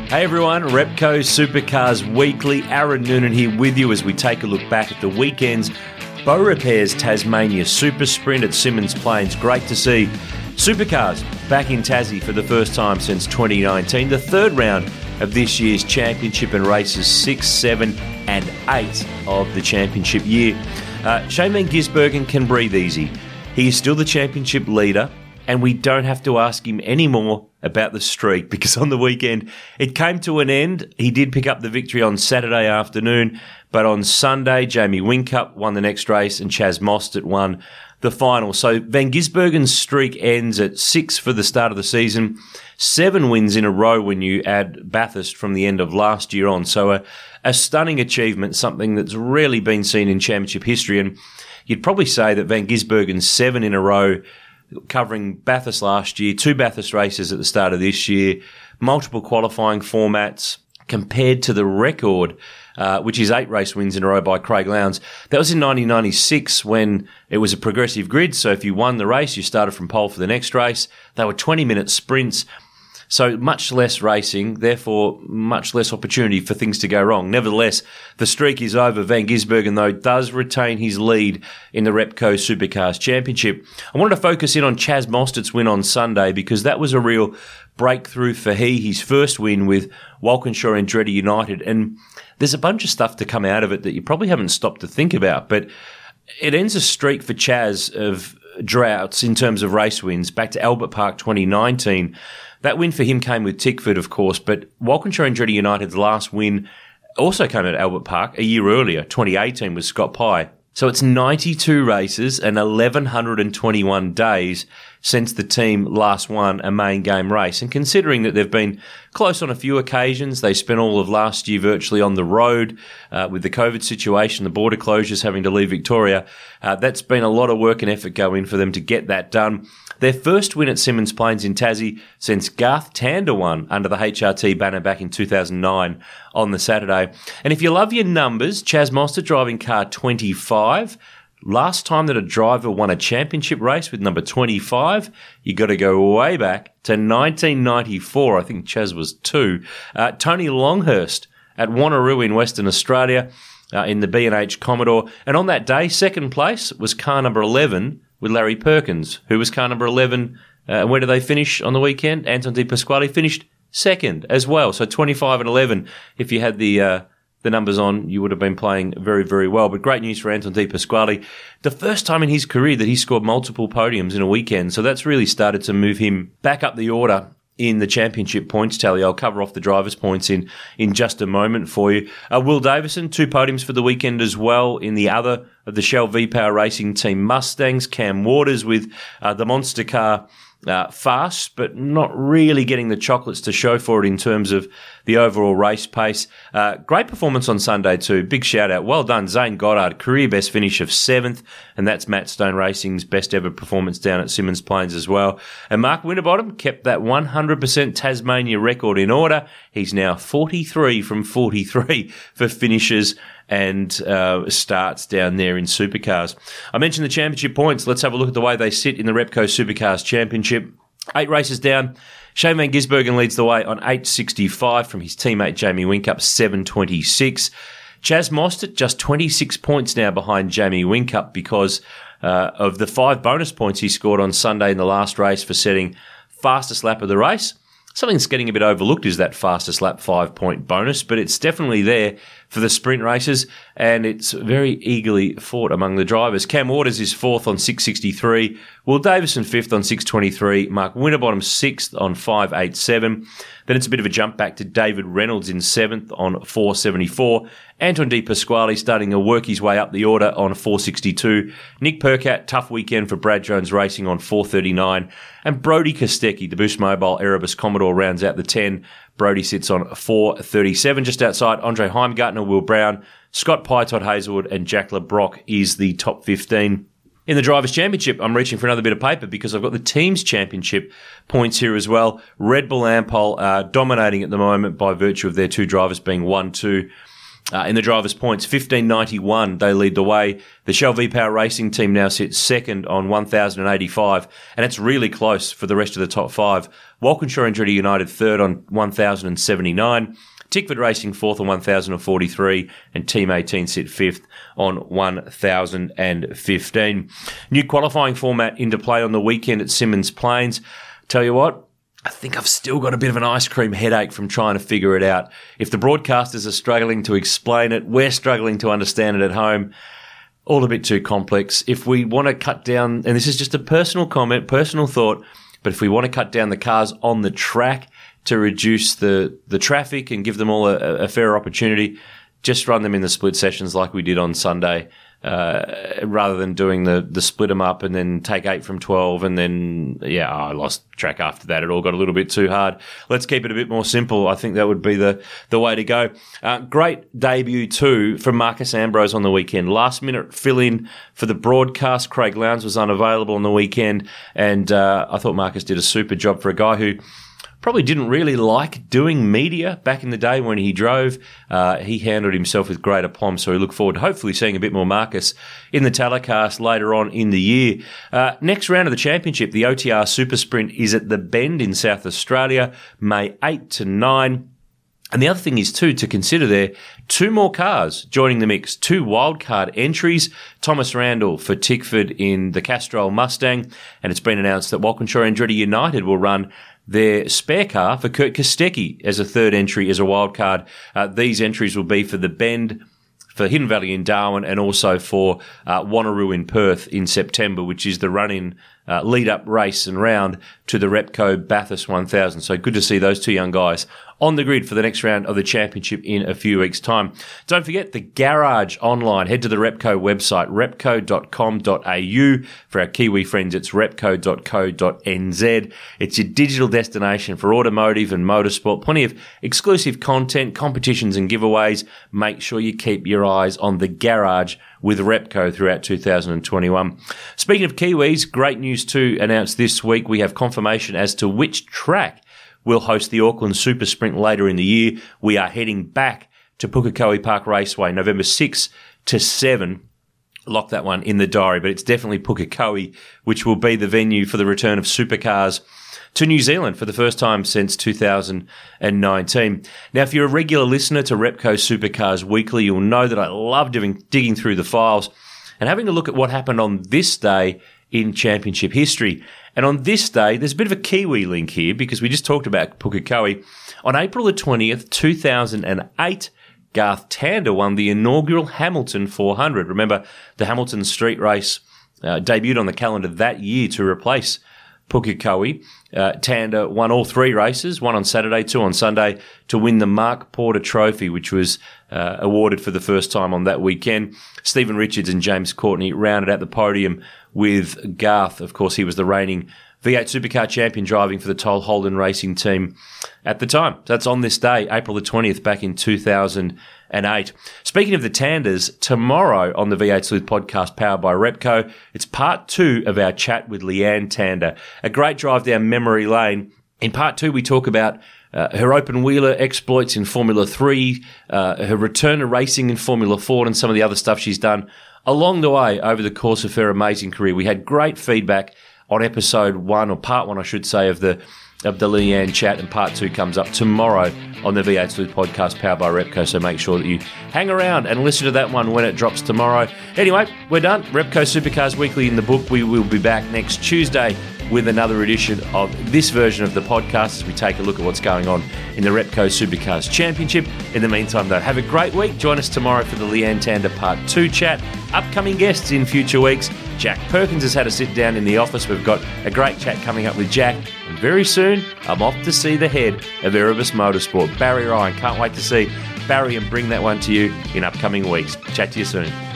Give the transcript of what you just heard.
Hey everyone, Repco Supercars Weekly. Aaron Noonan here with you as we take a look back at the weekend's Bow Repairs Tasmania Super Sprint at Symmons Plains. Great to see Supercars back in Tassie for the first time since 2019. The third round of this year's championship and races 6, 7 and 8 of the championship year. Shane Van Gisbergen can breathe easy. He is still the championship leader, and we don't have to ask him anymore about the streak because on the weekend it came to an end. He did pick up the victory on Saturday afternoon, but on Sunday Jamie Whincup won the next race and Chaz Mostert won the final. So Van Gisbergen's streak ends at 6 for the start of the season, 7 wins in a row when you add Bathurst from the end of last year on. So a stunning achievement, something that's rarely been seen in championship history. And you'd probably say that Van Gisbergen's 7 in a row, covering Bathurst last year, 2 Bathurst races at the start of this year, multiple qualifying formats, compared to the record, which is 8 race wins in a row by Craig Lowndes. That was in 1996 when it was a progressive grid. So if you won the race, you started from pole for the next race. They were 20-minute sprints. So much less racing, therefore much less opportunity for things to go wrong. Nevertheless, the streak is over. Van Gisbergen, though, does retain his lead in the Repco Supercars Championship. I wanted to focus in on Chaz Mostert's win on Sunday because that was a real breakthrough for his first win with Walkinshaw Andretti United. And there's a bunch of stuff to come out of it that you probably haven't stopped to think about. But it ends a streak for Chaz of droughts in terms of race wins back to Albert Park 2019. That win for him came with Tickford, of course, but Walkinshaw Andretti United's last win also came at Albert Park a year earlier, 2018, with Scott Pye. So it's 92 races and 1,121 days since the team last won a main game race. And considering that they've been close on a few occasions, they spent all of last year virtually on the road with the COVID situation, the border closures, having to leave Victoria. That's been a lot of work and effort going for them to get that done. Their first win at Symmons Plains in Tassie since Garth Tander won under the HRT banner back in 2009 on the Saturday. And if you love your numbers, Chaz Mostert driving car 25. Last time that a driver won a championship race with number 25, you got to go way back to 1994. I think Chaz was 2. Tony Longhurst at Wanneroo in Western Australia in the B&H Commodore. And on that day, second place was car number 11 with Larry Perkins, who was car number 11. Where did they finish on the weekend? Anton De Pasquale finished second as well. So 25 and 11. If you had the numbers on, you would have been playing very, very well. But great news for Anton De Pasquale. The first time in his career that he scored multiple podiums in a weekend. So that's really started to move him back up the order in the championship points tally. I'll cover off the drivers' points in just a moment for you. Will Davison, 2 podiums for the weekend as well in the other of the Shell V-Power Racing Team Mustangs. Cam Waters with the monster car fast, but not really getting the chocolates to show for it in terms of the overall race pace. Great performance on Sunday too. Big shout out. Well done, Zane Goddard. Career best finish of 7th, and that's Matt Stone Racing's best ever performance down at Symmons Plains as well. And Mark Winterbottom kept that 100% Tasmania record in order. He's now 43 from 43 for finishes and starts down there in Supercars. I mentioned the championship points. Let's have a look at the way they sit in the Repco Supercars Championship. 8 races down. Shane Van Gisbergen leads the way on 865 from his teammate Jamie Whincup, 726. Chaz Mostert just 26 points now behind Jamie Whincup because of the 5 bonus points he scored on Sunday in the last race for setting fastest lap of the race. Something that's getting a bit overlooked is that fastest lap 5-point bonus, but it's definitely there for the sprint races, and it's very eagerly fought among the drivers. Cam Waters is 4th on 663, Will Davison 5th on 623, Mark Winterbottom 6th on 587. Then it's a bit of a jump back to David Reynolds in 7th on 474. Anton De Pasquale starting to work his way up the order on 462. Nick Percat, tough weekend for Brad Jones Racing on 439. And Brody Kostecki, the Boost Mobile Erebus Commodore, rounds out the 10. Brody sits on 437. Just outside, Andre Heimgartner, Will Brown, Scott Pye, Todd Hazelwood, and Jack LeBrock is the top 15. In the Drivers' Championship, I'm reaching for another bit of paper because I've got the Teams' Championship points here as well. Red Bull Ampol are dominating at the moment by virtue of their 2 drivers being 1-2. In the drivers' points, 1591, they lead the way. The Shell V-Power Racing team now sits second on 1,085, and it's really close for the rest of the top five. Walkinshaw Andretti United third on 1,079. Tickford Racing fourth on 1,043, and Team 18 sit fifth on 1,015. New qualifying format into play on the weekend at Symmons Plains. Tell you what, I think I've still got a bit of an ice cream headache from trying to figure it out. If the broadcasters are struggling to explain it, we're struggling to understand it at home. All a bit too complex. If we want to cut down, and this is just a personal comment, personal thought, but if we want to cut down the cars on the track to reduce the traffic and give them all a fair opportunity, just run them in the split sessions like we did on Sunday. Rather than doing the split them up and then take 8 from 12 and then, I lost track after that. It all got a little bit too hard. Let's keep it a bit more simple. I think that would be the way to go. Great debut too from Marcos Ambrose on the weekend. Last minute fill in for the broadcast. Craig Lowndes was unavailable on the weekend, and I thought Marcos did a super job for a guy who probably didn't really like doing media back in the day when he drove. He handled himself with great aplomb, so we look forward to hopefully seeing a bit more Marcos in the telecast later on in the year. Next round of the championship, the OTR Super Sprint, is at the Bend in South Australia, May 8 to 9. And the other thing is, too, to consider there, 2 more cars joining the mix, 2 wildcard entries. Thomas Randall for Tickford in the Castrol Mustang, and it's been announced that Walkinshaw Andretti United will run their spare car for Kurt Kostecki as a third entry as a wild card. These entries will be for the Bend, for Hidden Valley in Darwin, and also for Wanneroo in Perth in September, which is the run-in lead-up race and round to the Repco Bathurst 1000. So good to see those 2 young guys on the grid for the next round of the championship in a few weeks' time. Don't forget the Garage online. Head to the Repco website, repco.com.au. For our Kiwi friends, it's repco.co.nz. It's your digital destination for automotive and motorsport. Plenty of exclusive content, competitions and giveaways. Make sure you keep your eyes on the Garage with Repco throughout 2021. Speaking of Kiwis, great news too announced this week. We have confirmation as to which track will host the Auckland Super Sprint later in the year. We are heading back to Pukekohe Park Raceway, November 6 to 7. Lock that one in the diary, but it's definitely Pukekohe, which will be the venue for the return of supercars to New Zealand for the first time since 2019. Now, if you're a regular listener to Repco Supercars Weekly, you'll know that I love digging through the files and having a look at what happened on this day in championship history. And on this day, there's a bit of a Kiwi link here because we just talked about Pukekohe. On April the 20th, 2008, Garth Tander won the inaugural Hamilton 400. Remember, the Hamilton street race debuted on the calendar that year to replace Pukekohe. Tander won all 3 races, 1 on Saturday, 2 on Sunday, to win the Mark Porter Trophy, which was awarded for the first time on that weekend. Stephen Richards and James Courtney rounded out the podium with Garth. Of course, he was the reigning V8 Supercar champion driving for the Toll Holden Racing team at the time. That's on this day, April the 20th, back in 2008. Speaking of the Tanders, tomorrow on the V8 Sleuth podcast powered by Repco, it's part 2 of our chat with Leanne Tander. A great drive down memory lane. In part 2, we talk about her open-wheeler exploits in Formula 3, her return to racing in Formula Ford, and some of the other stuff she's done along the way over the course of her amazing career. We had great feedback on episode 1, or part 1, I should say, of the Leanne chat, and part 2 comes up tomorrow on the V8 Sleuth podcast powered by Repco, so make sure that you hang around and listen to that one when it drops tomorrow. Anyway, we're done. Repco Supercars Weekly in the book. We will be back next Tuesday with another edition of this version of the podcast as we take a look at what's going on in the Repco Supercars Championship. In the meantime, though, have a great week. Join us tomorrow for the Leanne Tander Part 2 chat. Upcoming guests in future weeks. Jack Perkins has had a sit down in the office. We've got a great chat coming up with Jack. And very soon, I'm off to see the head of Erebus Motorsport, Barry Ryan. Can't wait to see Barry and bring that one to you in upcoming weeks. Chat to you soon.